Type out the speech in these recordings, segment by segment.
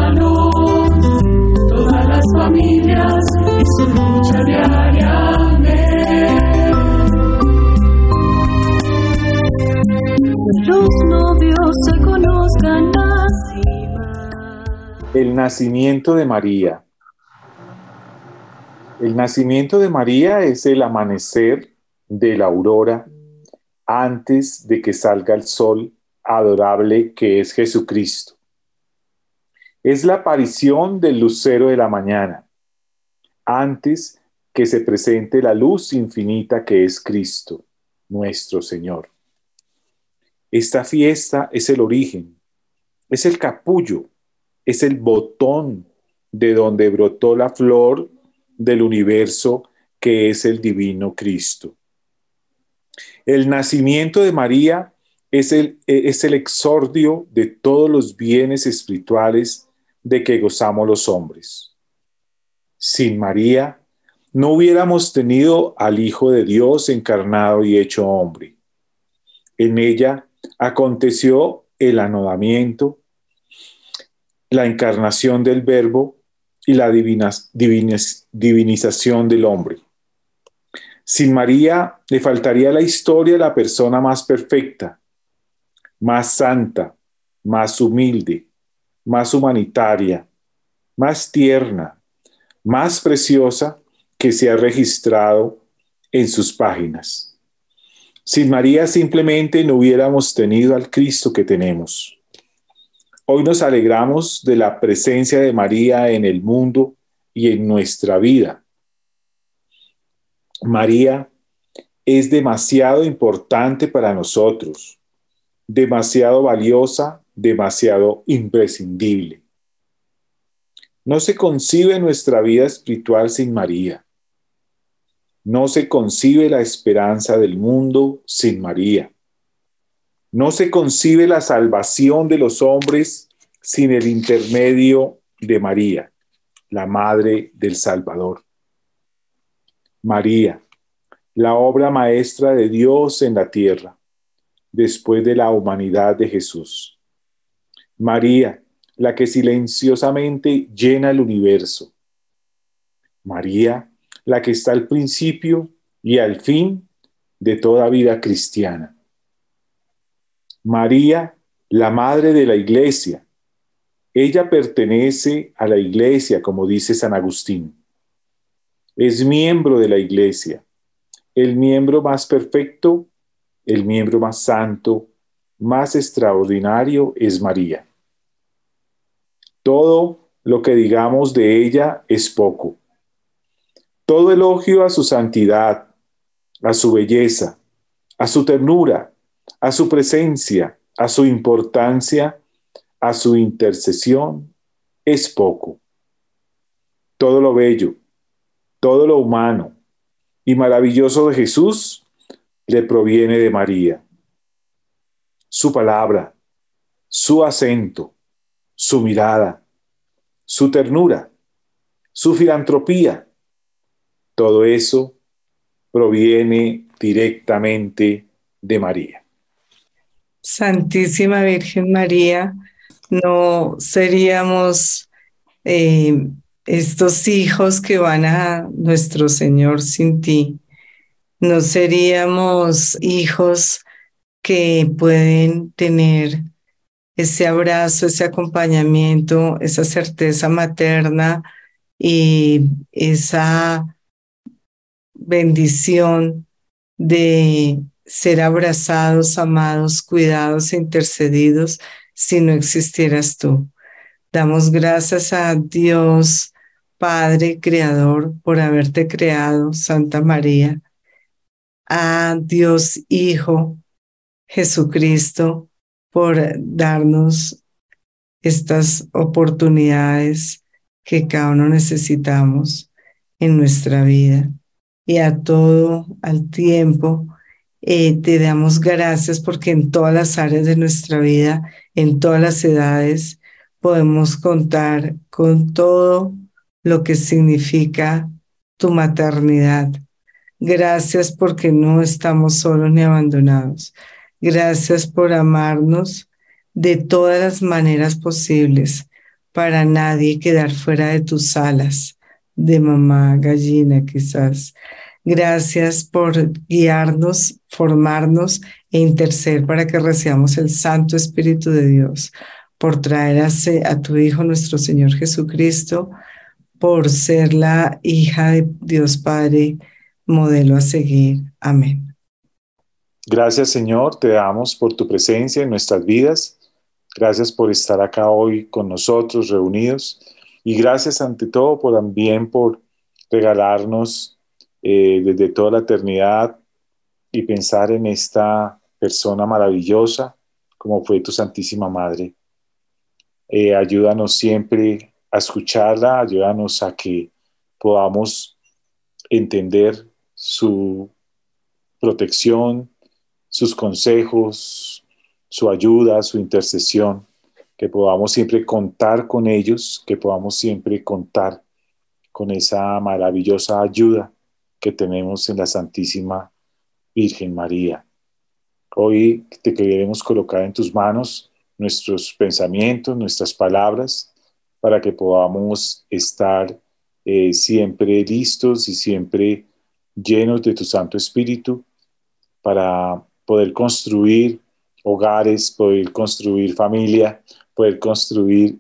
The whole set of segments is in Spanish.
hermanos, todas las familias y su lucha diariamente. Los novios se conozcan así más. El nacimiento de María. El nacimiento de María es el amanecer de la aurora antes de que salga el sol adorable que es Jesucristo. Es la aparición del lucero de la mañana, antes que se presente la luz infinita que es Cristo, nuestro Señor. Esta fiesta es el origen, es el capullo, es el botón de donde brotó la flor del universo que es el divino Cristo. El nacimiento de María es el exordio de todos los bienes espirituales de que gozamos los hombres. Sin María no hubiéramos tenido al Hijo de Dios encarnado y hecho hombre. En ella aconteció el anodamiento, la encarnación del Verbo y la divinización del hombre. Sin María le faltaría a la historia la persona más perfecta, más santa, más humilde, más humanitaria, más tierna, más preciosa que se ha registrado en sus páginas. Sin María simplemente no hubiéramos tenido al Cristo que tenemos. Hoy nos alegramos de la presencia de María en el mundo y en nuestra vida. María es demasiado importante para nosotros, demasiado valiosa, demasiado imprescindible. No se concibe nuestra vida espiritual sin María. No se concibe la esperanza del mundo sin María. No se concibe la salvación de los hombres sin el intermedio de María, la Madre del Salvador. María, la obra maestra de Dios en la tierra, después de la humanidad de Jesús. María, la que silenciosamente llena el universo. María, la que está al principio y al fin de toda vida cristiana. María, la madre de la Iglesia. Ella pertenece a la Iglesia, como dice San Agustín. Es miembro de la Iglesia, el miembro más perfecto, el miembro más santo, más extraordinario es María. Todo lo que digamos de ella es poco. Todo elogio a su santidad, a su belleza, a su ternura, a su presencia, a su importancia, a su intercesión, es poco. Todo lo bello, todo lo humano y maravilloso de Jesús le proviene de María. Su palabra, su acento, su mirada, su ternura, su filantropía, todo eso proviene directamente de María. Santísima Virgen María, no seríamos estos hijos que van a nuestro Señor sin ti. No seríamos hijos que pueden tener ese abrazo, ese acompañamiento, esa certeza materna y esa bendición de ser abrazados, amados, cuidados e intercedidos si no existieras tú. Damos gracias a Dios, Padre Creador, por haberte creado, Santa María, a Dios Hijo, Jesucristo, por darnos estas oportunidades que cada uno necesitamos en nuestra vida. Y a todo, al tiempo, te damos gracias porque en todas las áreas de nuestra vida, en todas las edades, podemos contar con todo lo que significa tu maternidad. Gracias porque no estamos solos ni abandonados. Gracias por amarnos de todas las maneras posibles, para nadie quedar fuera de tus alas, de mamá gallina quizás. Gracias por guiarnos, formarnos e interceder para que recibamos el Santo Espíritu de Dios, por traer a tu Hijo nuestro Señor Jesucristo, por ser la hija de Dios Padre, modelo a seguir. Amén. Gracias, Señor, te damos por tu presencia en nuestras vidas. Gracias por estar acá hoy con nosotros reunidos. Y gracias ante todo también por regalarnos desde toda la eternidad y pensar en esta persona maravillosa como fue tu Santísima Madre. Ayúdanos siempre a escucharla, ayúdanos a que podamos entender su protección, sus consejos, su ayuda, su intercesión, que podamos siempre contar con ellos, que podamos siempre contar con esa maravillosa ayuda que tenemos en la Santísima Virgen María. Hoy te queremos colocar en tus manos nuestros pensamientos, nuestras palabras, para que podamos estar siempre listos y siempre llenos de tu Santo Espíritu para poder construir hogares, poder construir familia, poder construir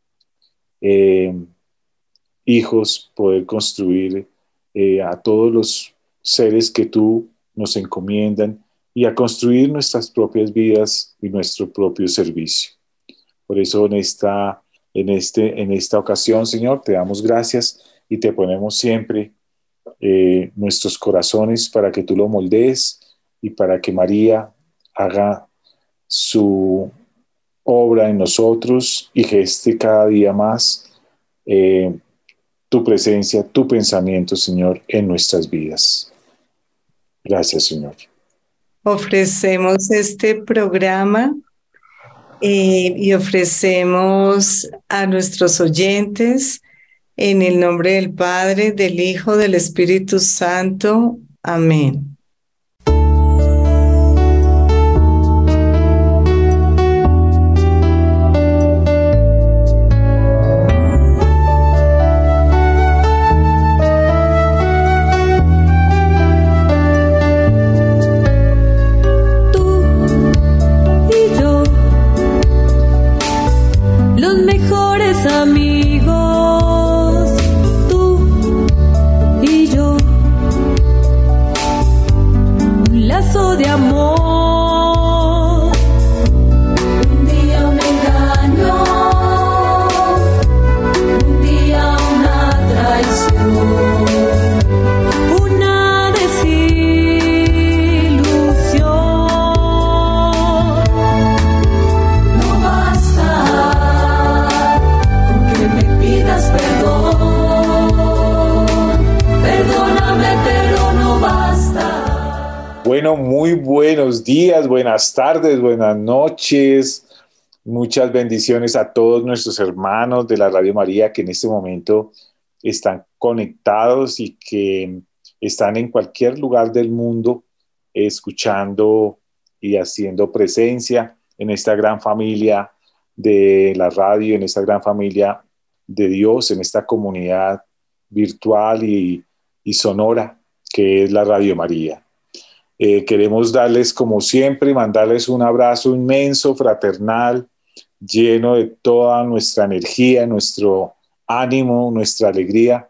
hijos, poder construir a todos los seres que tú nos encomiendan y a construir nuestras propias vidas y nuestro propio servicio. Por eso en esta ocasión, Señor, te damos gracias y te ponemos siempre nuestros corazones para que tú lo moldees y para que María haga su obra en nosotros y geste cada día más tu presencia, tu pensamiento, Señor, en nuestras vidas. Gracias, Señor. Ofrecemos este programa y ofrecemos a nuestros oyentes en el nombre del Padre, del Hijo, del Espíritu Santo. Amén. Bueno, muy buenos días, buenas tardes, buenas noches. Muchas bendiciones a todos nuestros hermanos de la Radio María que en este momento están conectados y que están en cualquier lugar del mundo escuchando y haciendo presencia en esta gran familia de la radio, en esta gran familia de Dios, en esta comunidad virtual y sonora que es la Radio María. Queremos darles, como siempre, mandarles un abrazo inmenso, fraternal, lleno de toda nuestra energía, nuestro ánimo, nuestra alegría,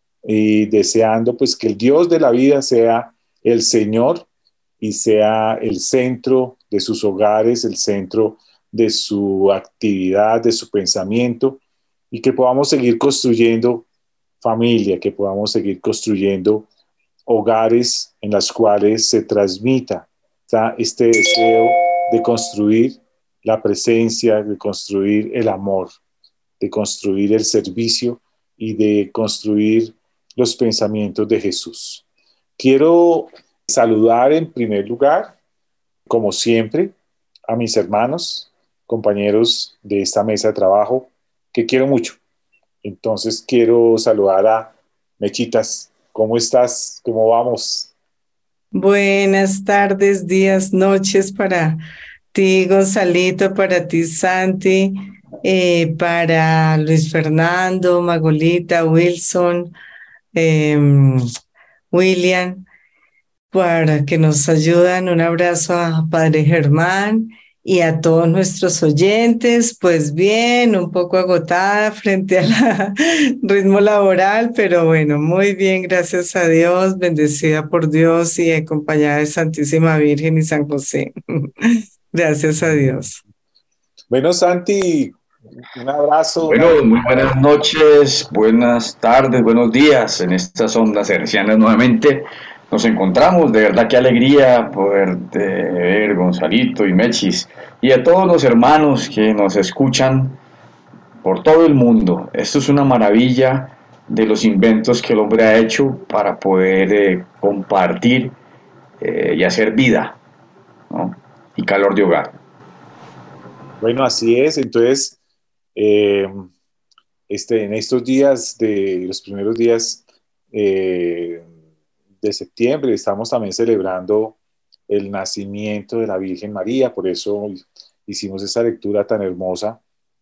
y deseando pues que el Dios de la vida sea el Señor y sea el centro de sus hogares, el centro de su actividad, de su pensamiento, y que podamos seguir construyendo familia, que podamos seguir construyendo hogares en los cuales se transmita este deseo de construir la presencia, de construir el amor, de construir el servicio y de construir los pensamientos de Jesús. Quiero saludar en primer lugar, como siempre, a mis hermanos, compañeros de esta mesa de trabajo, que quiero mucho. Entonces quiero saludar a Mechitas. ¿Cómo estás? ¿Cómo vamos? Buenas tardes, días, noches para ti, Gonzalito, para ti, Santi, para Luis Fernando, Magolita, Wilson, eh, William, para que nos ayudan. Un abrazo a Padre Germán y a todos nuestros oyentes. Pues bien, un poco agotada frente al ritmo laboral, pero bueno, muy bien, gracias a Dios, bendecida por Dios y acompañada de Santísima Virgen y San José. Gracias a Dios. Bueno, Santi, un abrazo, Bueno, muy buenas noches, buenas tardes, buenos días en estas ondas hercianas nuevamente. Nos encontramos, de verdad qué alegría poder ver Gonzalito y Mechis y a todos los hermanos que nos escuchan por todo el mundo. Esto es una maravilla de los inventos que el hombre ha hecho para poder compartir y hacer vida, ¿no? Y calor de hogar. Bueno, así es. Entonces, eh, en estos días, los primeros días de septiembre, estamos también celebrando el nacimiento de la Virgen María. Por eso hicimos esa lectura tan hermosa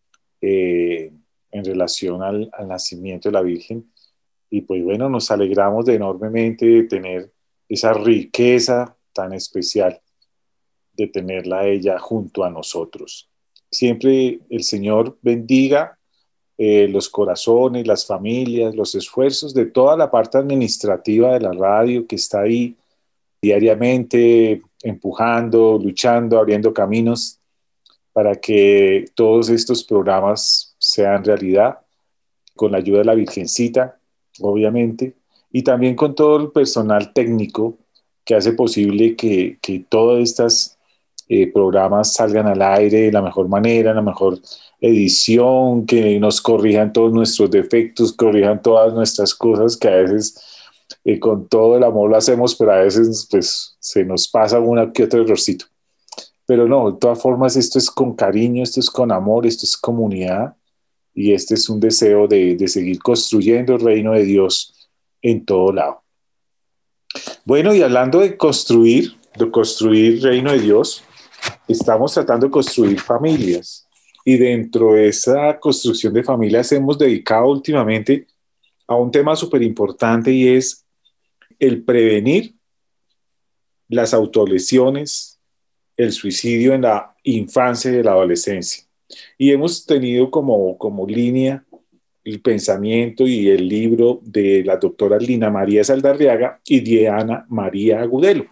en relación al nacimiento de la Virgen. Y pues bueno, nos alegramos de enormemente de tener esa riqueza tan especial, de tenerla a ella junto a nosotros. Siempre el Señor bendiga los corazones, las familias, los esfuerzos de toda la parte administrativa de la radio que está ahí diariamente empujando, luchando, abriendo caminos para que todos estos programas sean realidad, con la ayuda de la Virgencita, obviamente, y también con todo el personal técnico que hace posible que todas estas programas salgan al aire de la mejor manera, la mejor edición, que nos corrijan todos nuestros defectos, corrijan todas nuestras cosas que a veces con todo el amor lo hacemos, pero a veces pues se nos pasa una que otro errorcito. Pero no, de todas formas esto es con cariño, esto es con amor, esto es comunidad y este es un deseo de seguir construyendo el reino de Dios en todo lado. Bueno, y hablando de construir reino de Dios, estamos tratando de construir familias y dentro de esa construcción de familias hemos dedicado últimamente a un tema súper importante y es el prevenir las autolesiones, el suicidio en la infancia y la adolescencia. Y hemos tenido como línea el pensamiento y el libro de la doctora Lina María Saldarriaga y Diana María Agudelo.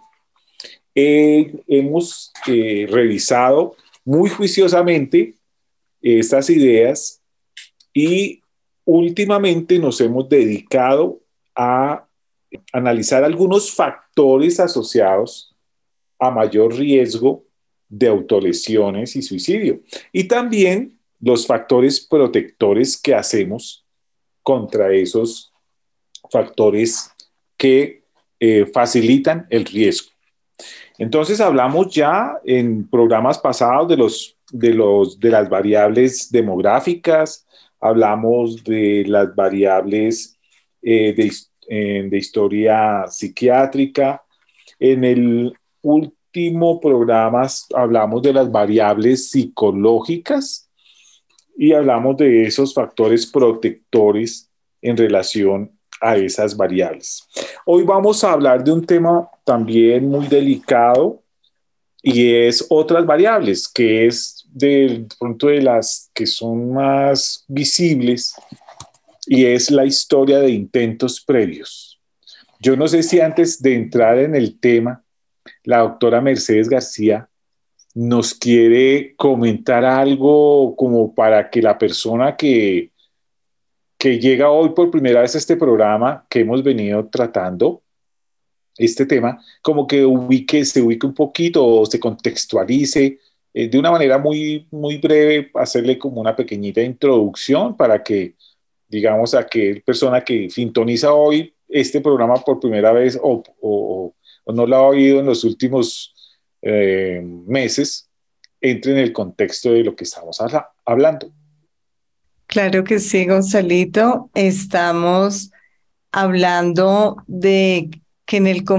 Hemos revisado muy juiciosamente estas ideas y últimamente nos hemos dedicado a analizar algunos factores asociados a mayor riesgo de autolesiones y suicidio y también los factores protectores que hacemos contra esos factores que facilitan el riesgo. Entonces hablamos ya en programas pasados de las variables demográficas, hablamos de las variables de historia psiquiátrica. En el último programa hablamos de las variables psicológicas y hablamos de esos factores protectores en relación a esas variables. Hoy vamos a hablar de un tema también muy delicado y es otras variables, que es de pronto de las que son más visibles y es la historia de intentos previos. Yo no sé si antes de entrar en el tema, la doctora Mercedes García nos quiere comentar algo como para que la persona que llega hoy por primera vez a este programa que hemos venido tratando, este tema, como que se ubique un poquito o se contextualice de una manera muy, muy breve, hacerle como una pequeñita introducción para que, digamos, a aquella persona que sintoniza hoy este programa por primera vez o no lo ha oído en los últimos meses, entre en el contexto de lo que estamos hablando. Claro que sí, Gonzalito. Estamos hablando de que en el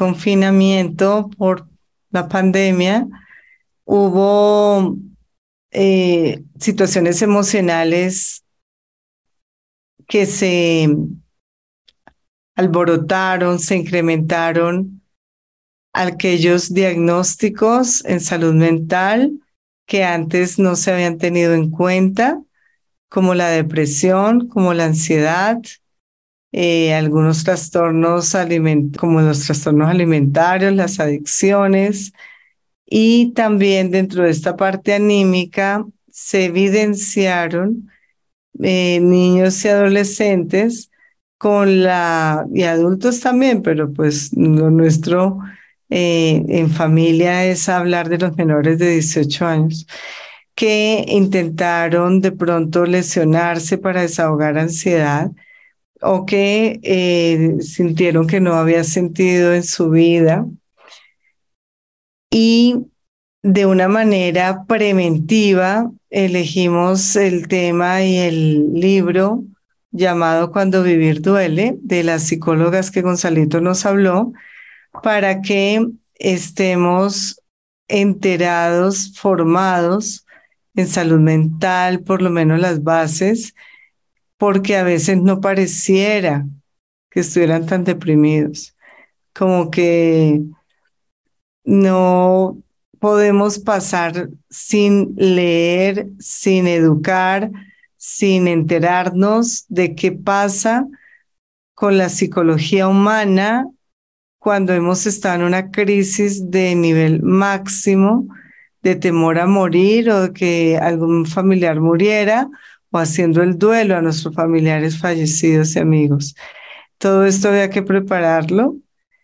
confinamiento por la pandemia hubo situaciones emocionales que se alborotaron, se incrementaron, aquellos diagnósticos en salud mental que antes no se habían tenido en cuenta, como la depresión, como la ansiedad, algunos trastornos como los trastornos alimentarios, las adicciones, y también dentro de esta parte anímica se evidenciaron niños y adolescentes y adultos también, pero pues lo nuestro en familia es hablar de los menores de 18 años, que intentaron de pronto lesionarse para desahogar ansiedad o que sintieron que no había sentido en su vida y de una manera preventiva elegimos el tema y el libro llamado Cuando vivir duele, de las psicólogas que Gonzalito nos habló, para que estemos enterados, formados en salud mental, por lo menos las bases, porque a veces no pareciera que estuvieran tan deprimidos, como que no podemos pasar sin leer, sin educar, sin enterarnos de qué pasa con la psicología humana cuando hemos estado en una crisis de nivel máximo, de temor a morir o de que algún familiar muriera o haciendo el duelo a nuestros familiares fallecidos y amigos. Todo esto había que prepararlo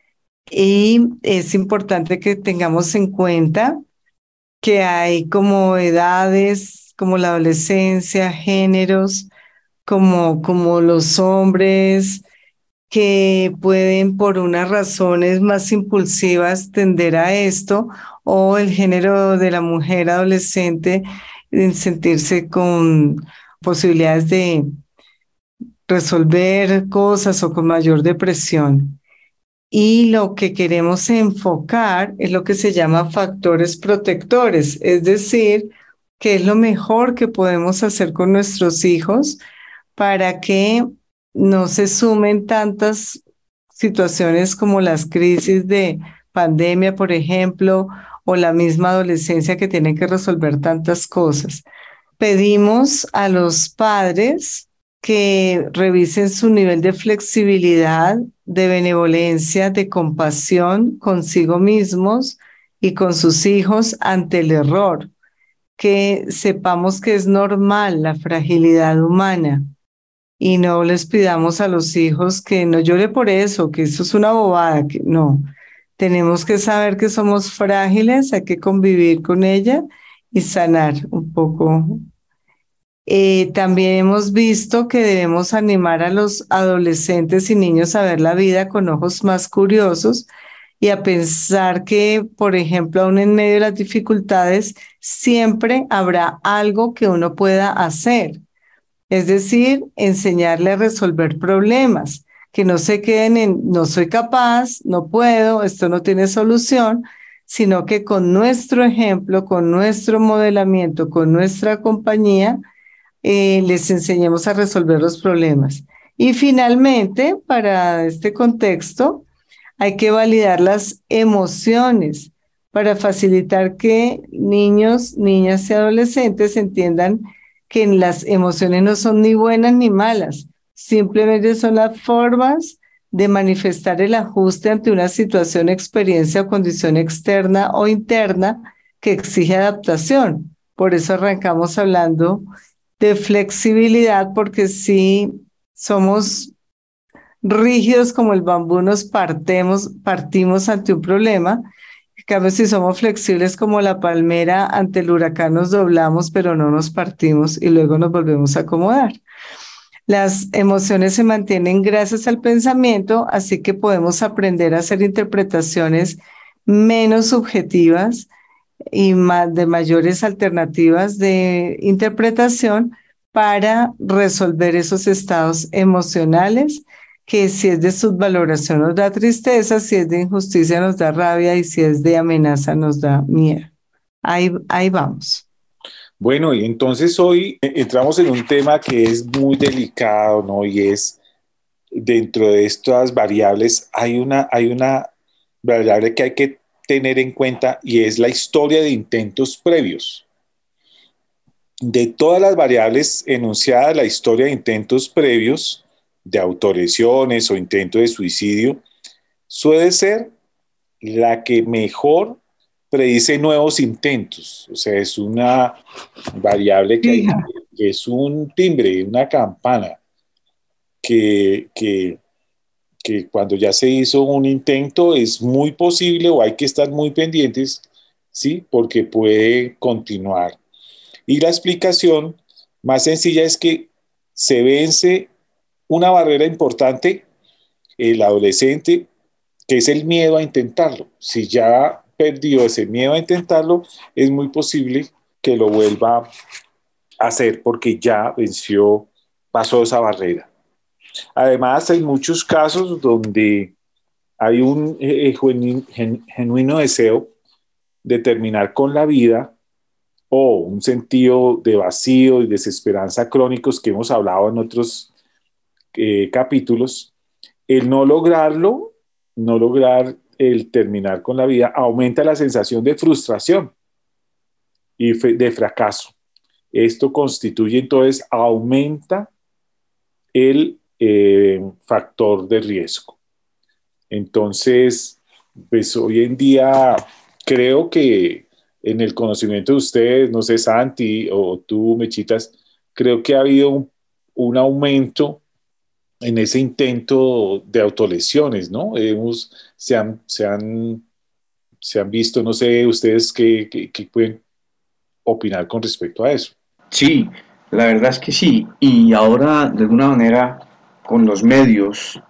y es importante que tengamos en cuenta que hay como edades, como la adolescencia, géneros, como los hombres, que pueden por unas razones más impulsivas tender a esto, o el género de la mujer adolescente en sentirse con posibilidades de resolver cosas o con mayor depresión. Y lo que queremos enfocar es lo que se llama factores protectores, es decir, qué es lo mejor que podemos hacer con nuestros hijos para que no se sumen tantas situaciones como las crisis de pandemia, por ejemplo, o la misma adolescencia que tiene que resolver tantas cosas. Pedimos a los padres que revisen su nivel de flexibilidad, de benevolencia, de compasión consigo mismos y con sus hijos ante el error, que sepamos que es normal la fragilidad humana y no les pidamos a los hijos que no llore por eso, que eso es una bobada, que no. Tenemos que saber que somos frágiles, hay que convivir con ella y sanar un poco. También hemos visto que debemos animar a los adolescentes y niños a ver la vida con ojos más curiosos y a pensar que, por ejemplo, aún en medio de las dificultades, siempre habrá algo que uno pueda hacer. Es decir, enseñarle a resolver problemas, que no se queden en no soy capaz, no puedo, esto no tiene solución, sino que con nuestro ejemplo, con nuestro modelamiento, con nuestra compañía, les enseñemos a resolver los problemas. Y finalmente, para este contexto, hay que validar las emociones para facilitar que niños, niñas y adolescentes entiendan que las emociones no son ni buenas ni malas, simplemente son las formas de manifestar el ajuste ante una situación, experiencia o condición externa o interna que exige adaptación. Por eso arrancamos hablando de flexibilidad, porque si somos rígidos como el bambú nos partimos ante un problema. En cambio, si somos flexibles como la palmera, ante el huracán nos doblamos, pero no nos partimos y luego nos volvemos a acomodar. Las emociones se mantienen gracias al pensamiento, así que podemos aprender a hacer interpretaciones menos subjetivas y de mayores alternativas de interpretación para resolver esos estados emocionales, que si es de subvaloración nos da tristeza, si es de injusticia nos da rabia y si es de amenaza nos da miedo. Ahí vamos. Bueno, y entonces hoy entramos en un tema que es muy delicado, ¿no? Y es, dentro de estas variables, hay una variable que hay que tener en cuenta y es la historia de intentos previos. De todas las variables enunciadas, la historia de intentos previos, de autolesiones o intentos de suicidio, suele ser la que mejor predice nuevos intentos. O sea, es una variable Fija. que es un timbre, una campana, que, que, que cuando ya se hizo un intento es muy posible o hay que estar muy pendientes, ¿sí? Porque puede continuar. Y la explicación más sencilla es que se vence una barrera importante, el adolescente, que es el miedo a intentarlo. Si ya perdió ese miedo a intentarlo, es muy posible que lo vuelva a hacer porque ya venció, pasó esa barrera. Además, hay muchos casos donde hay un genuino deseo de terminar con la vida o un sentido de vacío y desesperanza crónicos que hemos hablado en otros capítulos. El no lograrlo, no lograr el terminar con la vida, aumenta la sensación de frustración y de fracaso. Esto constituye entonces, aumenta el factor de riesgo. Entonces, pues hoy en día creo que en el conocimiento de ustedes, no sé, Santi o tú, Mechitas, creo que ha habido un aumento en ese intento de autolesiones, ¿no? Se han visto, no sé, ustedes qué pueden opinar con respecto a eso. Sí, la verdad es que sí. Y ahora, de alguna manera, con los medios,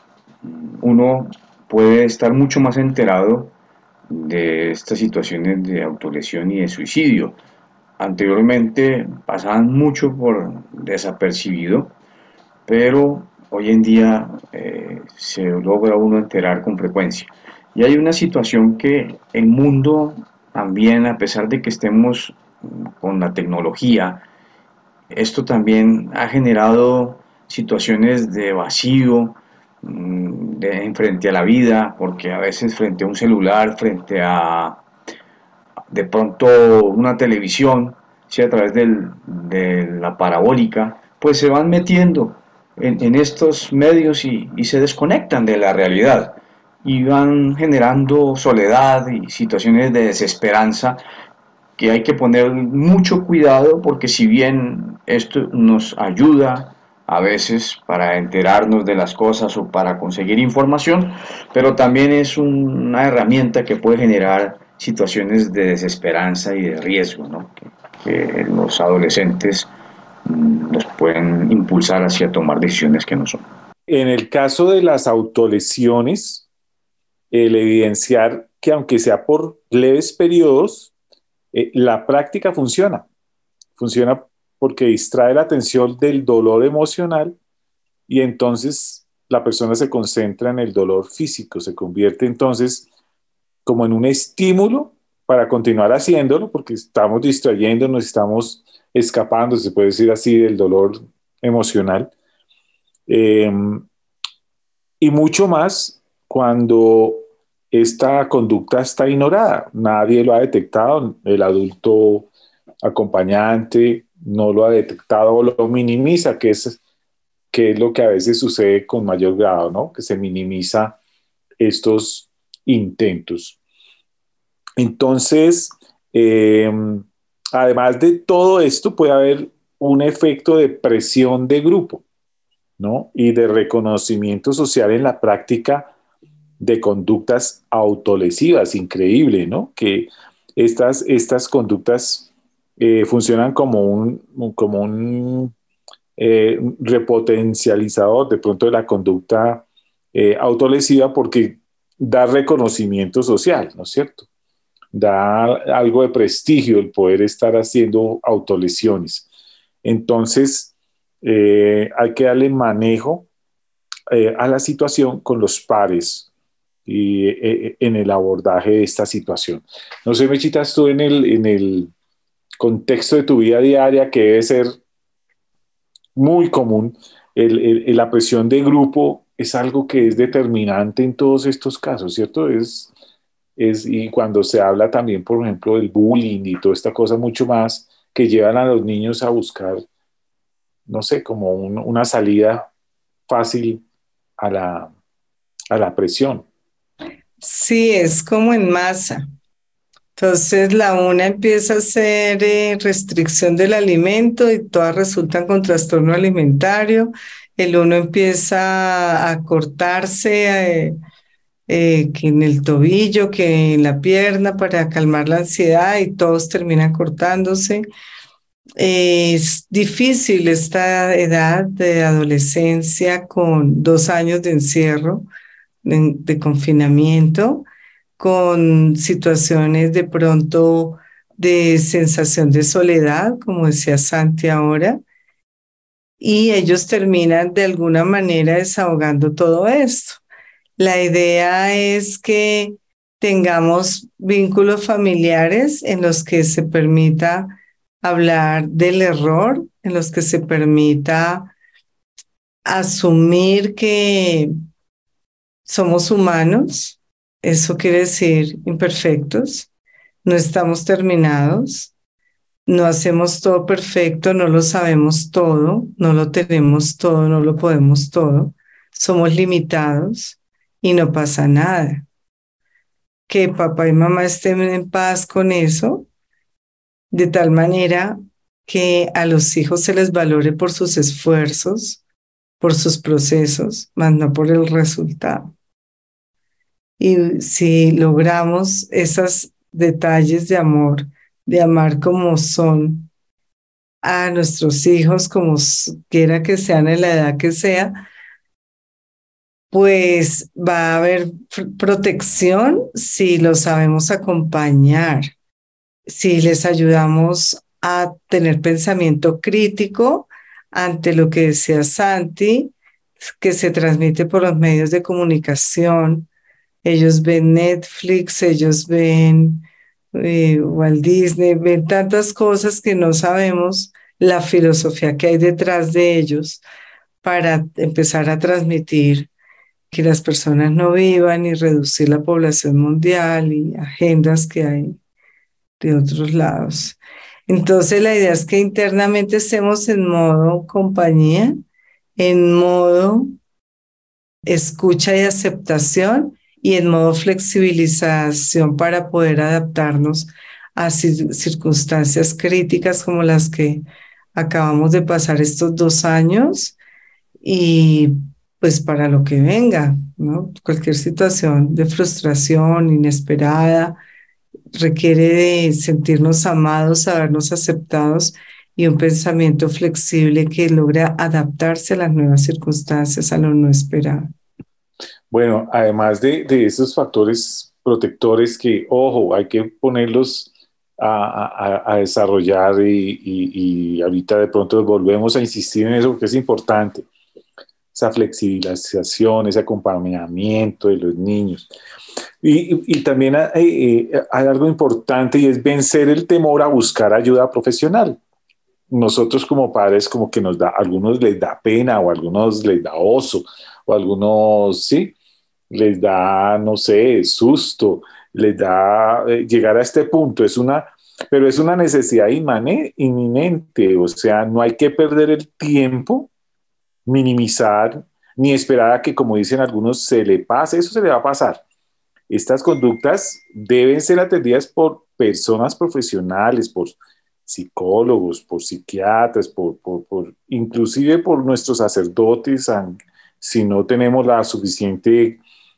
uno puede estar mucho más enterado de estas situaciones de autolesión y de suicidio. Anteriormente pasaban mucho por desapercibido, pero hoy en día se logra uno enterar con frecuencia. Y hay una situación que el mundo también, a pesar de que estemos con la tecnología, esto también ha generado situaciones de vacío frente a la vida, porque a veces frente a un celular, frente a de pronto una televisión, ¿sí? A través de la parabólica, pues se van metiendo en estos medios y se desconectan de la realidad y van generando soledad y situaciones de desesperanza que hay que poner mucho cuidado porque si bien esto nos ayuda a veces para enterarnos de las cosas o para conseguir información, pero también es una herramienta que puede generar situaciones de desesperanza y de riesgo, ¿no? que los adolescentes nos pueden impulsar hacia tomar decisiones que no son. En el caso de las autolesiones, el evidenciar que aunque sea por leves periodos, la práctica funciona. Funciona porque distrae la atención del dolor emocional y entonces la persona se concentra en el dolor físico, se convierte entonces como en un estímulo para continuar haciéndolo, porque estamos distrayéndonos, estamos escapando, se puede decir así, del dolor emocional. Eh, y mucho más cuando esta conducta está ignorada. Nadie lo ha detectado, el adulto acompañante no lo ha detectado o lo minimiza, que es lo que a veces sucede con mayor grado, ¿no? Que se minimiza estos intentos. Entonces, eh, además de todo esto, puede haber un efecto de presión de grupo, ¿no? Y de reconocimiento social en la práctica de conductas autolesivas, increíble, ¿no? Que estas conductas funcionan como un repotencializador de pronto de la conducta autolesiva porque da reconocimiento social, ¿no es cierto? Da algo de prestigio el poder estar haciendo autolesiones. Entonces, hay que darle manejo a la situación con los pares y en el abordaje de esta situación. No sé, Mechitas, tú contexto de tu vida diaria que debe ser muy común, la presión de grupo es algo que es determinante en todos estos casos, ¿cierto? Y cuando se habla también, por ejemplo, del bullying y toda esta cosa mucho más que llevan a los niños a buscar, no sé, como una salida fácil a la presión. Sí, es como en masa. Entonces la una empieza a hacer restricción del alimento y todas resultan con trastorno alimentario. El uno empieza a cortarse que en el tobillo, que en la pierna para calmar la ansiedad y todos terminan cortándose. Es difícil esta edad de adolescencia con 2 años de encierro, de confinamiento, con situaciones de pronto de sensación de soledad, como decía Santi ahora, y ellos terminan de alguna manera desahogando todo esto. La idea es que tengamos vínculos familiares en los que se permita hablar del error, en los que se permita asumir que somos humanos, eso quiere decir imperfectos, no estamos terminados, no hacemos todo perfecto, no lo sabemos todo, no lo tenemos todo, no lo podemos todo, somos limitados y no pasa nada. Que papá y mamá estén en paz con eso, de tal manera que a los hijos se les valore por sus esfuerzos, por sus procesos, más no por el resultado. Y si logramos esos detalles de amor, de amar como son a nuestros hijos, como quiera que sean en la edad que sea, pues va a haber protección si los sabemos acompañar, si les ayudamos a tener pensamiento crítico ante lo que decía Santi, que se transmite por los medios de comunicación. Ellos ven Netflix, ellos ven Walt Disney, ven tantas cosas que no sabemos la filosofía que hay detrás de ellos para empezar a transmitir que las personas no vivan y reducir la población mundial y agendas que hay de otros lados. Entonces la idea es que internamente estemos en modo compañía, en modo escucha y aceptación y en modo flexibilización para poder adaptarnos a circunstancias críticas como las que acabamos de pasar estos 2 años y pues para lo que venga, ¿no? Cualquier situación de frustración inesperada requiere de sentirnos amados, sabernos aceptados y un pensamiento flexible que logra adaptarse a las nuevas circunstancias, a lo no esperado. Bueno, además de esos factores protectores que, ojo, hay que ponerlos a desarrollar y ahorita de pronto volvemos a insistir en eso porque es importante, esa flexibilización, ese acompañamiento de los niños. Y también hay algo importante y es vencer el temor a buscar ayuda profesional. Nosotros como padres como que a algunos les da pena o a algunos les da oso o a algunos, sí, les da, no sé, susto, les da llegar a este punto. Pero es una necesidad inminente, o sea, no hay que perder el tiempo, minimizar, ni esperar a que, como dicen algunos, se le pase, eso se le va a pasar. Estas conductas deben ser atendidas por personas profesionales, por psicólogos, por psiquiatras, inclusive por nuestros sacerdotes, si no tenemos la suficiente,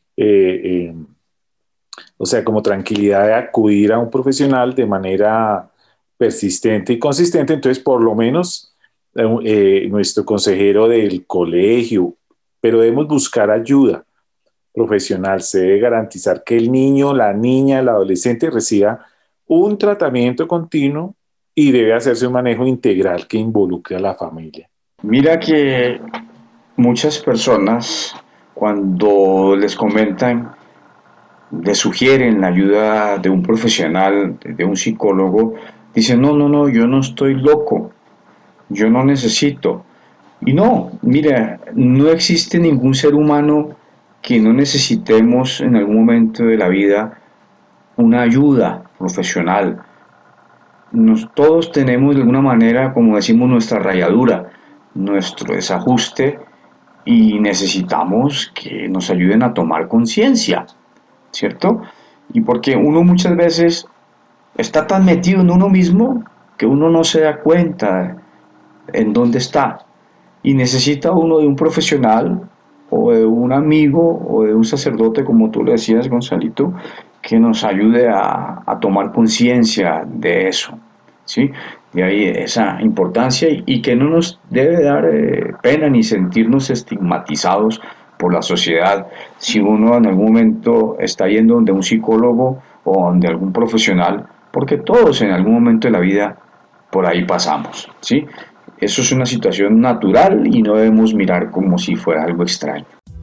o sea, como tranquilidad de acudir a un profesional de manera persistente y consistente, entonces por lo menos nuestro consejero del colegio, pero debemos buscar ayuda profesional. Se debe garantizar que el niño, la niña, el adolescente reciba un tratamiento continuo y debe hacerse un manejo integral que involucre a la familia. Mira que muchas personas cuando les comentan, les sugieren la ayuda de un profesional, de un psicólogo, Dice, no, no, no, yo no estoy loco, yo no necesito. Y no, mira, no existe ningún ser humano que no necesitemos en algún momento de la vida una ayuda profesional. Todos tenemos de alguna manera, como decimos, nuestra rayadura, nuestro desajuste y necesitamos que nos ayuden a tomar conciencia, ¿cierto? Y porque uno muchas veces está tan metido en uno mismo que uno no se da cuenta en dónde está y necesita uno de un profesional o de un amigo o de un sacerdote, como tú le decías, Gonzalito, que nos ayude a tomar conciencia de eso, ¿sí? De ahí esa importancia y que no nos debe dar pena ni sentirnos estigmatizados por la sociedad si uno en algún momento está yendo donde un psicólogo o donde algún profesional, porque todos en algún momento de la vida por ahí pasamos, ¿sí? Eso es una situación natural y no debemos mirar como si fuera algo extraño.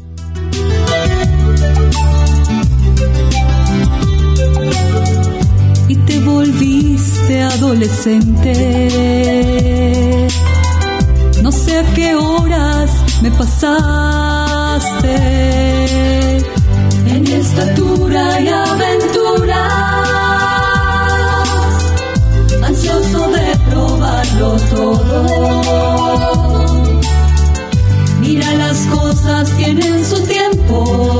Y te volviste adolescente. No sé a qué horas me pasaste en estatura y aventura, ansioso de probarlo todo. Mira, las cosas tienen su tiempo,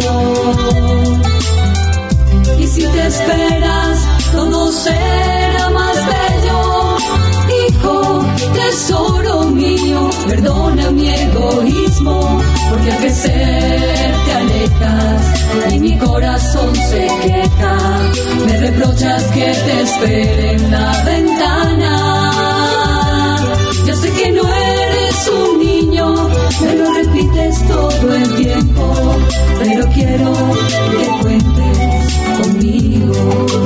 y si te esperas todo será más bello. Hijo, tesoro mío, perdona mi egoísmo, porque a crecer te alejas y mi corazón se queja. Me reprochas que te espere en la ventana. Ya sé que no eres un niño, me lo repites todo el tiempo, pero quiero que cuentes conmigo.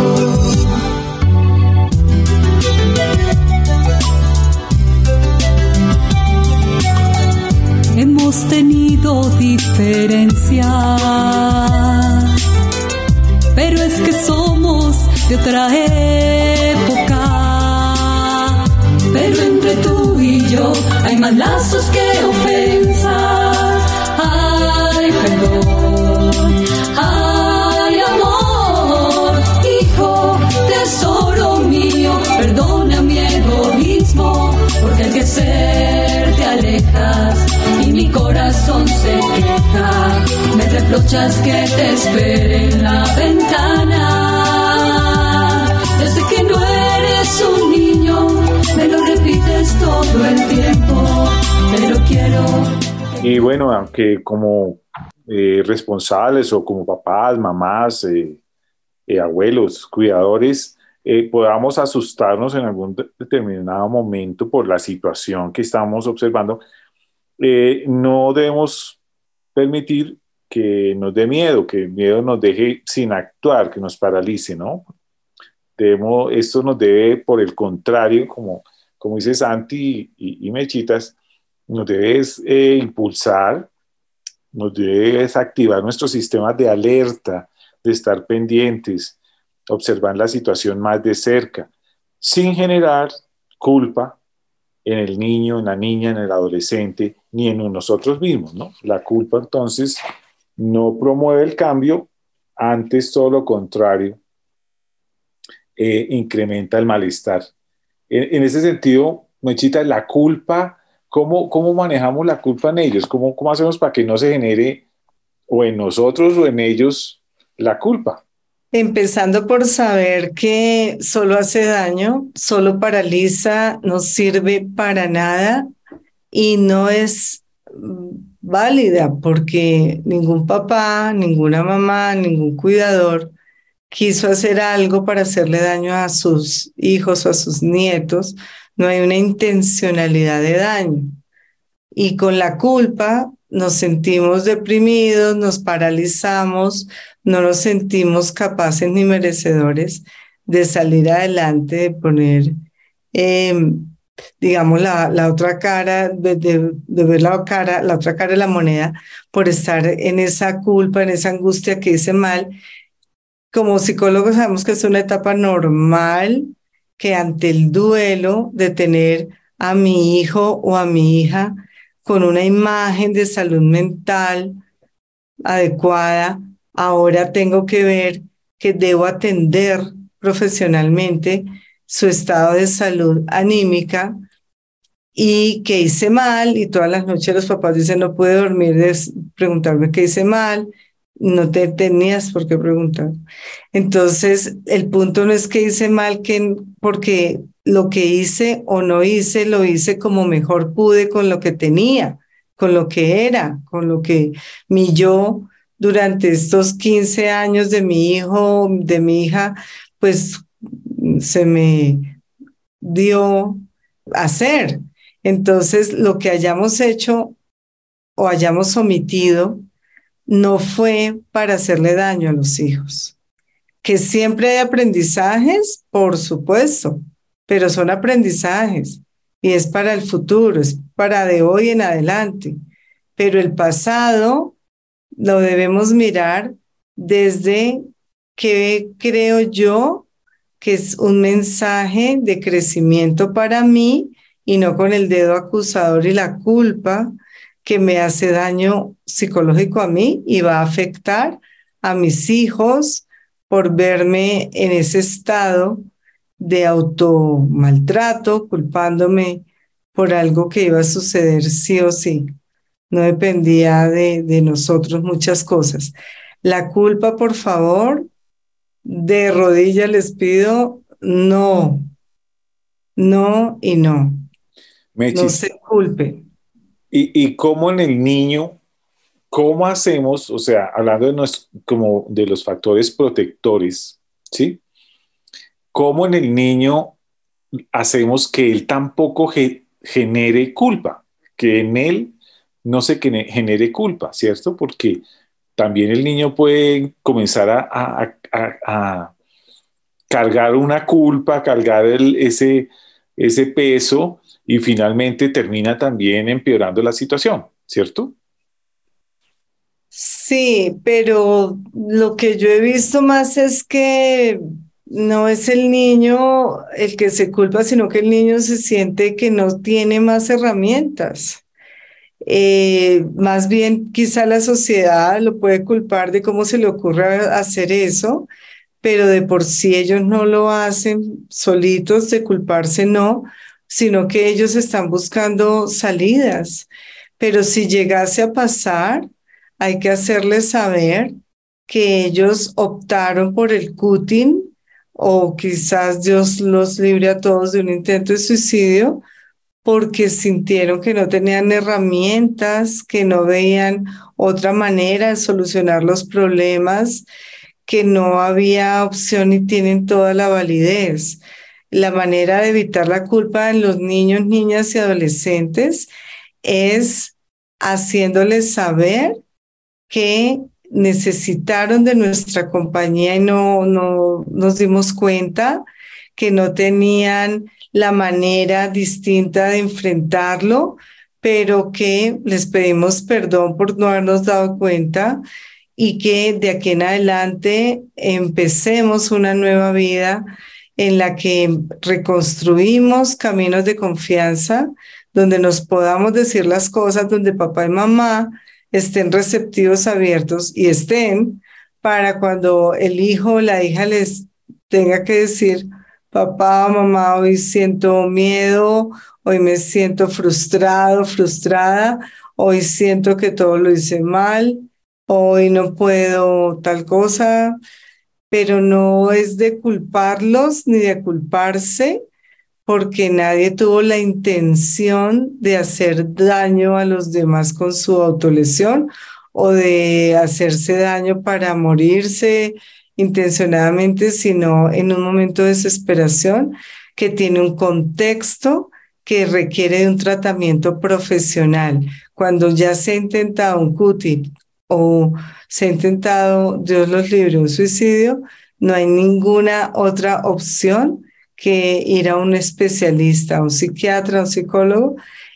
Hemos tenido diferencias, pero es que somos de otra época. Pero entre tú y yo hay más lazos que ofensas. Ay, perdón, ay, amor, hijo, tesoro mío, perdona mi egoísmo, porque al crecer te alejas y mi corazón se queja. Me reprochas que te espere en la ventana. Yo sé que no eres un niño, me lo repites todo el tiempo, pero quiero. Y bueno, aunque como responsables o como papás, mamás, abuelos, cuidadores, podamos asustarnos en algún determinado momento por la situación que estamos observando, no debemos permitir que nos dé miedo, que el miedo nos deje sin actuar, que nos paralice, ¿no? Esto nos debe, por el contrario, como dice Santi y Mechitas, nos debe impulsar, nos debe activar nuestros sistemas de alerta, de estar pendientes, observar la situación más de cerca, sin generar culpa en el niño, en la niña, en el adolescente, ni en nosotros mismos, ¿no? La culpa, entonces, no promueve el cambio, antes todo lo contrario, incrementa el malestar. En ese sentido, Mechita, la culpa, ¿cómo manejamos la culpa en ellos? ¿Cómo hacemos para que no se genere o en nosotros o en ellos la culpa? Empezando por saber que solo hace daño, solo paraliza, no sirve para nada y no es válida porque ningún papá, ninguna mamá, ningún cuidador quiso hacer algo para hacerle daño a sus hijos o a sus nietos. No hay una intencionalidad de daño. Y con la culpa nos sentimos deprimidos, nos paralizamos, no nos sentimos capaces ni merecedores de salir adelante, de poner, digamos, la otra cara, de ver la otra cara de la moneda, por estar en esa culpa, en esa angustia que hice mal. Como psicólogos sabemos que es una etapa normal que ante el duelo de tener a mi hijo o a mi hija con una imagen de salud mental adecuada, ahora tengo que ver que debo atender profesionalmente su estado de salud anímica y que hice mal, y todas las noches los papás dicen no pude dormir de preguntarme qué hice mal, no te tenías por qué preguntar. Entonces, el punto no es que hice mal, porque lo que hice o no hice, lo hice como mejor pude con lo que tenía, con lo que era, con lo que mi yo durante estos 15 años de mi hijo, de mi hija, pues se me dio a hacer. Entonces, lo que hayamos hecho o hayamos omitido no fue para hacerle daño a los hijos. Que siempre hay aprendizajes, por supuesto, pero son aprendizajes y es para el futuro, es para de hoy en adelante. Pero el pasado lo debemos mirar desde que creo yo que es un mensaje de crecimiento para mí y no con el dedo acusador y la culpa que me hace daño psicológico a mí y va a afectar a mis hijos por verme en ese estado de automaltrato, culpándome por algo que iba a suceder sí o sí. No dependía de nosotros muchas cosas. La culpa, por favor, de rodillas les pido, no, no y no. No Mechis, se culpe. y cómo en el niño, cómo hacemos, o sea, hablando como de los factores protectores, ¿sí? ¿Cómo en el niño hacemos que él tampoco genere culpa? Que en él no se genere culpa, ¿cierto? Porque también el niño puede comenzar a cargar una culpa, cargar ese peso y finalmente termina también empeorando la situación, ¿cierto? Sí, pero lo que yo he visto más es que no es el niño el que se culpa, sino que el niño se siente que no tiene más herramientas. Más bien, quizá la sociedad lo puede culpar de cómo se le ocurre hacer eso, pero de por sí ellos no lo hacen solitos, de culparse no, sino que ellos están buscando salidas. Pero si llegase a pasar, hay que hacerles saber que ellos optaron por el cutting o quizás Dios los libre a todos de un intento de suicidio porque sintieron que no tenían herramientas, que no veían otra manera de solucionar los problemas, que no había opción y tienen toda la validez. La manera de evitar la culpa en los niños, niñas y adolescentes es haciéndoles saber que necesitaron de nuestra compañía y no nos dimos cuenta, que no tenían la manera distinta de enfrentarlo, pero que les pedimos perdón por no habernos dado cuenta y que de aquí en adelante empecemos una nueva vida en la que reconstruimos caminos de confianza, donde nos podamos decir las cosas, donde papá y mamá estén receptivos, abiertos y estén para cuando el hijo o la hija les tenga que decir, papá, mamá, hoy siento miedo, hoy me siento frustrado, frustrada, hoy siento que todo lo hice mal, hoy no puedo tal cosa, pero no es de culparlos ni de culparse, porque nadie tuvo la intención de hacer daño a los demás con su autolesión o de hacerse daño para morirse intencionadamente, sino en un momento de desesperación que tiene un contexto que requiere de un tratamiento profesional. Cuando ya se ha intentado un CUTI o se ha intentado, Dios los libre, un suicidio, no hay ninguna otra opción que ir a un especialista, a un psiquiatra, a un psicólogo,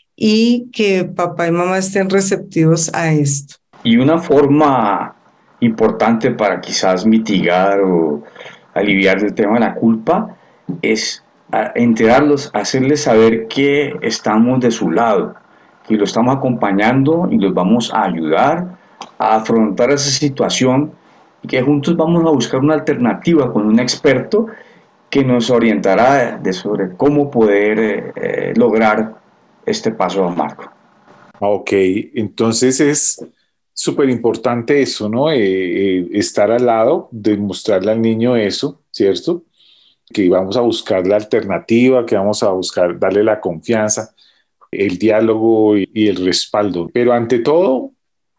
y que papá y mamá estén receptivos a esto. Y una forma importante para quizás mitigar o aliviar el tema de la culpa es a enterarlos, hacerles saber que estamos de su lado, que lo estamos acompañando y los vamos a ayudar a afrontar esa situación y que juntos vamos a buscar una alternativa con un experto que nos orientará sobre cómo poder lograr este paso, Marco. Ok, entonces es súper importante eso, ¿no? Estar al lado, demostrarle al niño eso, ¿cierto? Que vamos a buscar la alternativa, que vamos a buscar darle la confianza, el diálogo y el respaldo. Pero ante todo,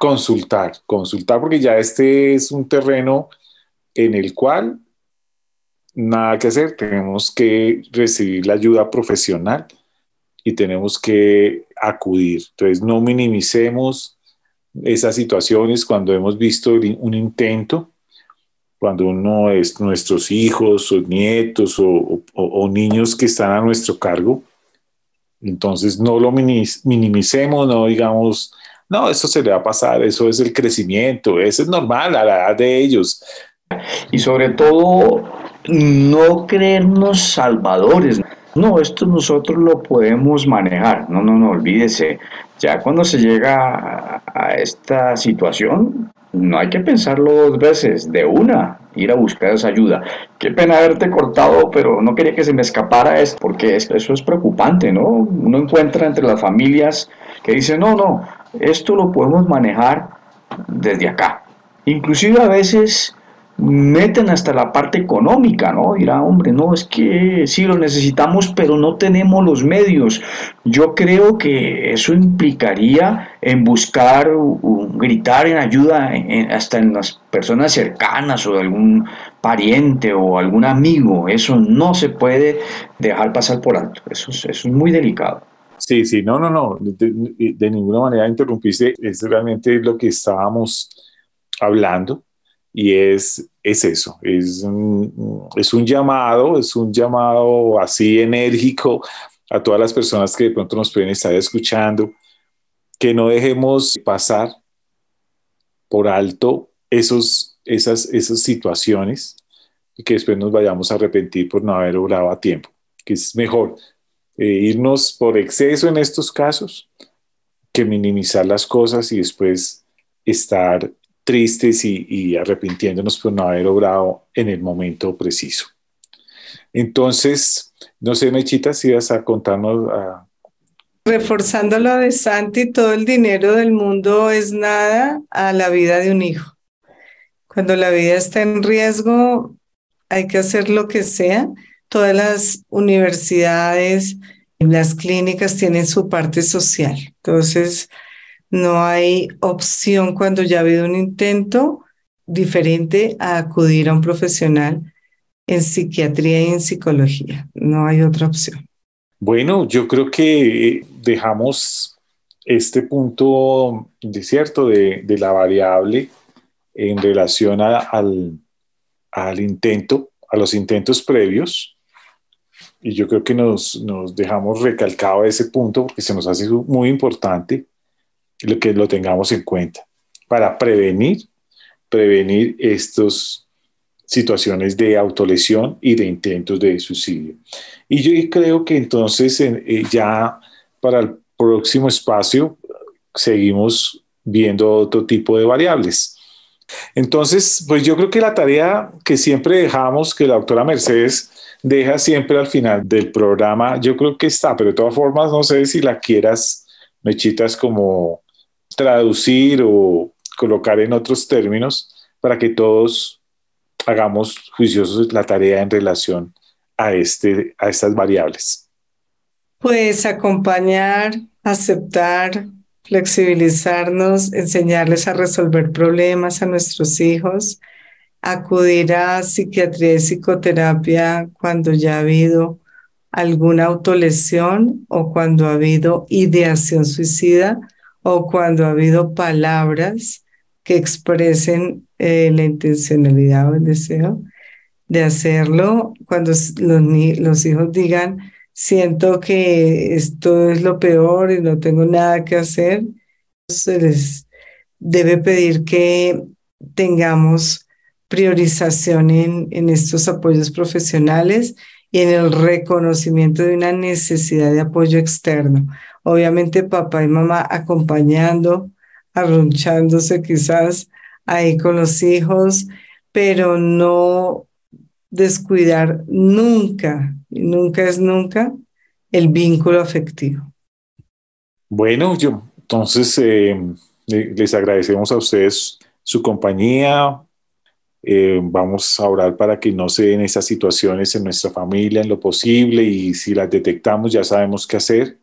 consultar porque ya este es un terreno en el cual nada que hacer, tenemos que recibir la ayuda profesional y tenemos que acudir. Entonces, no minimicemos esas situaciones cuando hemos visto un intento, cuando uno es nuestros hijos o nietos o niños que están a nuestro cargo. Entonces, no lo minimicemos, no digamos, no, eso se le va a pasar, eso es el crecimiento, eso es normal a la edad de ellos. Y sobre todo, no creernos salvadores. No, esto nosotros lo podemos manejar. No, no, no, olvídese. Ya cuando se llega a esta situación, no hay que pensarlo dos veces, de una, ir a buscar esa ayuda. Qué pena haberte cortado, pero no quería que se me escapara esto, porque eso es preocupante, ¿no? Uno encuentra entre las familias que dicen, no, no, esto lo podemos manejar desde acá. Inclusive a veces meten hasta la parte económica, ¿no? Dirá, hombre, no, es que sí lo necesitamos, pero no tenemos los medios. Yo creo que eso implicaría en buscar, gritar en ayuda hasta en las personas cercanas o de algún pariente o algún amigo. Eso no se puede dejar pasar por alto. Eso es muy delicado. Sí, sí, no, no, no, de ninguna manera interrumpiste, es realmente lo que estábamos hablando y es eso, es un llamado así enérgico a todas las personas que de pronto nos pueden estar escuchando, que no dejemos pasar por alto esas situaciones y que después nos vayamos a arrepentir por no haber obrado a tiempo, que es mejor irnos por exceso en estos casos que minimizar las cosas y después estar tristes y arrepintiéndonos por no haber obrado en el momento preciso. Entonces, no sé, Mechita, si vas a contarnos. Reforzando lo de Santi, todo el dinero del mundo es nada a la vida de un hijo. Cuando la vida está en riesgo, hay que hacer lo que sea. Todas las universidades, las clínicas tienen su parte social. Entonces, no hay opción cuando ya ha habido un intento diferente a acudir a un profesional en psiquiatría y en psicología. No hay otra opción. Bueno, yo creo que dejamos este punto de cierto de la variable en relación al intento, a los intentos previos. Y yo creo que nos dejamos recalcado ese punto porque se nos hace muy importante que lo tengamos en cuenta para prevenir estas situaciones de autolesión y de intentos de suicidio. Y yo creo que entonces ya para el próximo espacio seguimos viendo otro tipo de variables. Entonces, pues yo creo que la tarea que siempre dejamos, que la doctora Mercedes deja siempre al final del programa, yo creo que está, pero de todas formas no sé si la quieras, Mechitas, como traducir o colocar en otros términos para que todos hagamos juiciosos la tarea en relación a estas variables. Pues acompañar, aceptar, flexibilizarnos, enseñarles a resolver problemas a nuestros hijos, acudir a psiquiatría y psicoterapia cuando ya ha habido alguna autolesión o cuando ha habido ideación suicida o cuando ha habido palabras que expresen la intencionalidad o el deseo de hacerlo. Cuando los hijos digan, siento que esto es lo peor y no tengo nada que hacer, se les debe pedir que tengamos priorización en estos apoyos profesionales y en el reconocimiento de una necesidad de apoyo externo. Obviamente papá y mamá acompañando, arrunchándose quizás ahí con los hijos, pero no descuidar nunca, y nunca es nunca, el vínculo afectivo. Bueno, entonces les agradecemos a ustedes su compañía. Vamos a orar para que no se den esas situaciones en nuestra familia en lo posible, y si las detectamos ya sabemos qué hacer.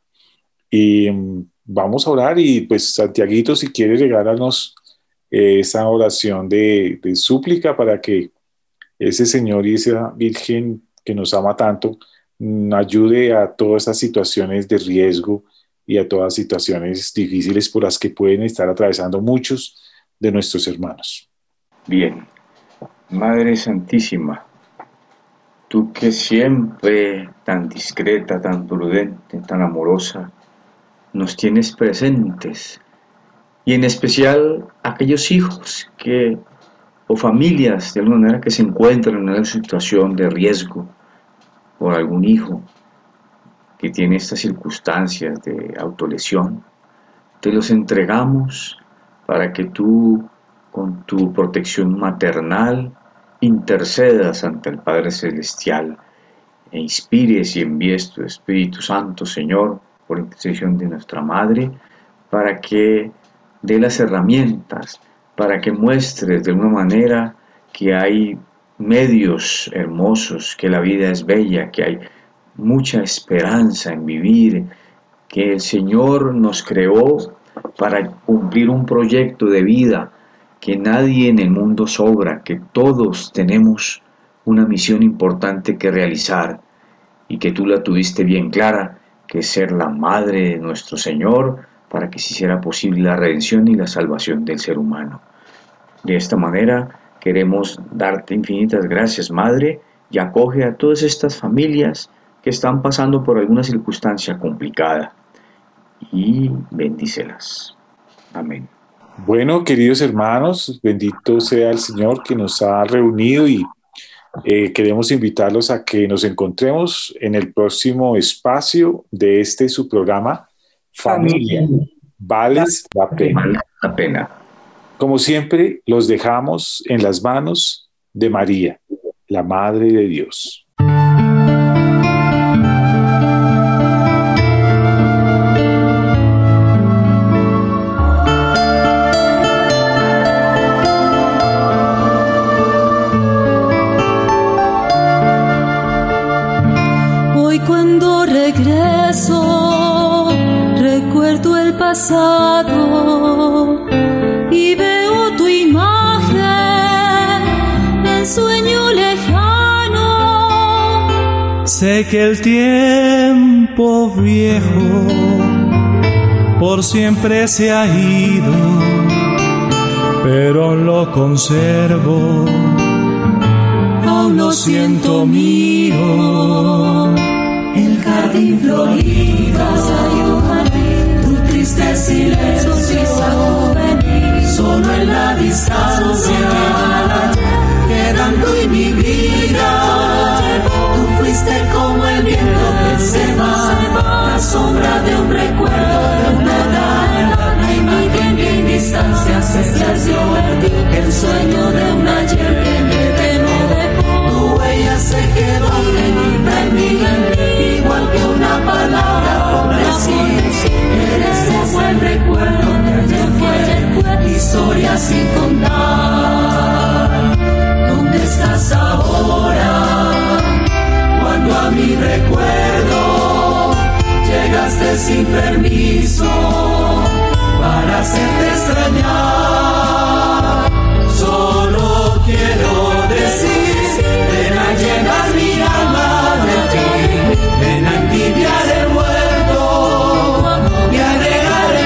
Y vamos a orar, y pues Santiaguito, si quieres regálanos esa oración de súplica para que ese Señor y esa Virgen que nos ama tanto ayude a todas esas situaciones de riesgo y a todas situaciones difíciles por las que pueden estar atravesando muchos de nuestros hermanos. Bien, Madre Santísima, tú que siempre tan discreta, tan prudente, tan amorosa, nos tienes presentes, y en especial aquellos hijos o familias de alguna manera que se encuentran en una situación de riesgo por algún hijo que tiene estas circunstancias de autolesión, te los entregamos para que tú, con tu protección maternal, intercedas ante el Padre Celestial e inspires y envíes tu Espíritu Santo, Señor, por intercesión de nuestra Madre, para que dé las herramientas, para que muestres de alguna manera que hay medios hermosos, que la vida es bella, que hay mucha esperanza en vivir, que el Señor nos creó para cumplir un proyecto de vida, que nadie en el mundo sobra, que todos tenemos una misión importante que realizar, y que tú la tuviste bien clara, que es ser la Madre de nuestro Señor, para que se hiciera posible la redención y la salvación del ser humano. De esta manera queremos darte infinitas gracias, Madre, y acoge a todas estas familias que están pasando por alguna circunstancia complicada, y bendícelas. Amén. Bueno, queridos hermanos, bendito sea el Señor que nos ha reunido, y queremos invitarlos a que nos encontremos en el próximo espacio de su programa Familia. Vales la pena. Vale la pena. Como siempre, los dejamos en las manos de María, la Madre de Dios. Hoy cuando regreso, recuerdo el pasado y veo tu imagen en sueño lejano. Sé que el tiempo viejo por siempre se ha ido, pero lo conservo, aún lo siento mío. El jardín florido, tu triste silencio, solo en la distancia quedan tú y mi vida. Tú fuiste como el viento que se va, la sombra de un recuerdo de una edad, la imagen que en distancia se estableció, el sueño de un ayer que me dejó. Tu huella se quedó en mí, igual que una palabra por decir. Eres como el recuerdo que ayer fue, historia sin contar. ¿Dónde estás ahora? Cuando a mi recuerdo llegaste sin permiso para hacerte extrañar. Solo quiero decir, ven a llenar mi alma de ti, ven a limpiar el huerto y agregar el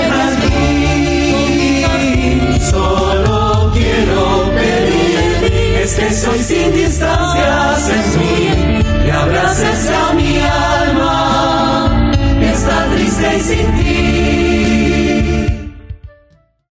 jardín. Solo quiero pedir que estés hoy sin distancias en mí, que abraces a mi alma, que está triste y sin